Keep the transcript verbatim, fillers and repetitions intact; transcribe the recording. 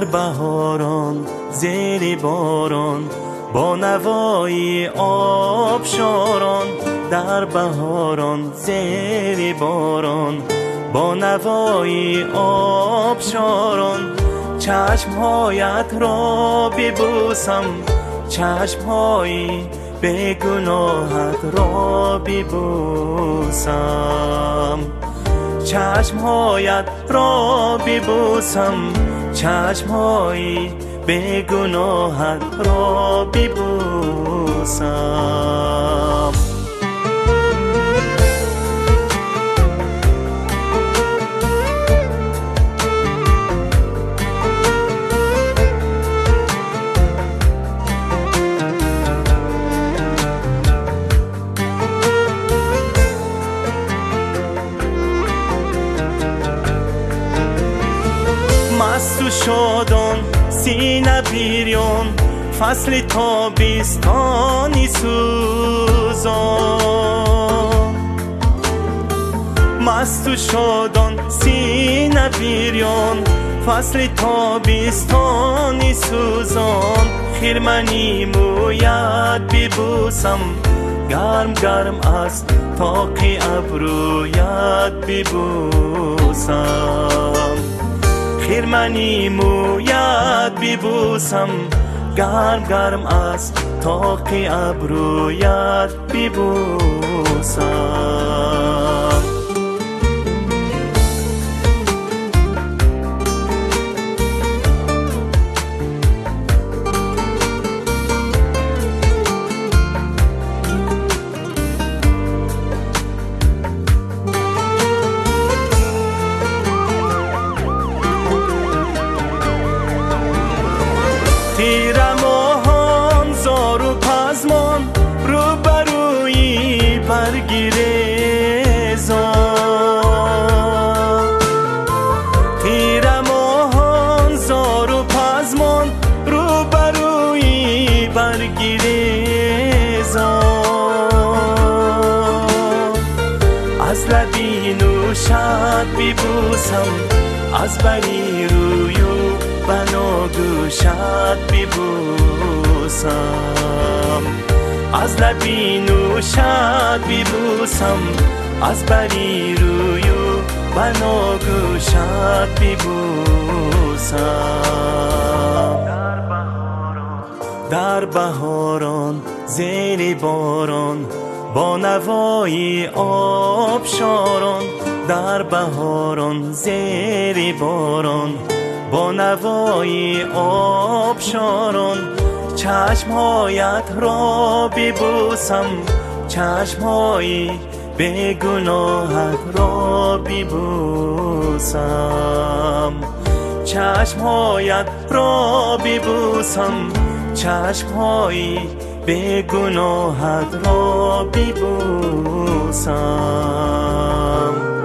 در بهاران زیر باران با نوای آبشاران، در بهاران زیر باران با نوای آبشاران، چشمهایت را ببوسم، چشمهای به گناهت را ببوسم، چشمهایت را ببوسم، چشمهای به گناهت را ببوسم. مست و شادان سینه بیریان، فصل تابستانی سوزان، مست و شادان سینه بیریان، فصل تابستانی سوزان، خرمنی مویت ببوسم، گرم گرم از طاق ابرویت ببوسم، خرمنی مویت ببوسم، گرم گرم از طاق ابرویت ببوسم. تیر ماهان زار و پزمان روبروی برگریزان، تیر ماهان زار و پزمان روبروی برگریزان، از لبی نوشت ببوسم، از بری رویو بناگوشت ببوسم، از لبی نوشت ببوسم، از بری رویو بناگوشت ببوسم. در بهاران زیر باران با نوای آبشاران، در بهاران زیر باران با نوای آبشاران، چشمهایت را ببوسم، چشمهای به گناهت را ببوسم، چشمهایت را ببوسم، چشمهای به گناهت را ببوسم.